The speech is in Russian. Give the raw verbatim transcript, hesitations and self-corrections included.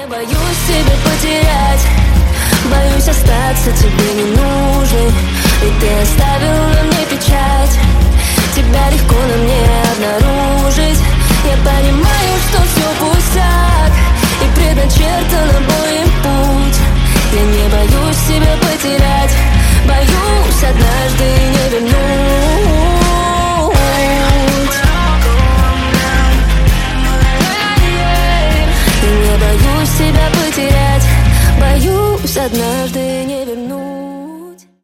Боюсь тебя потерять, боюсь остаться тебе не нужной, и ты оставил во мне печаль.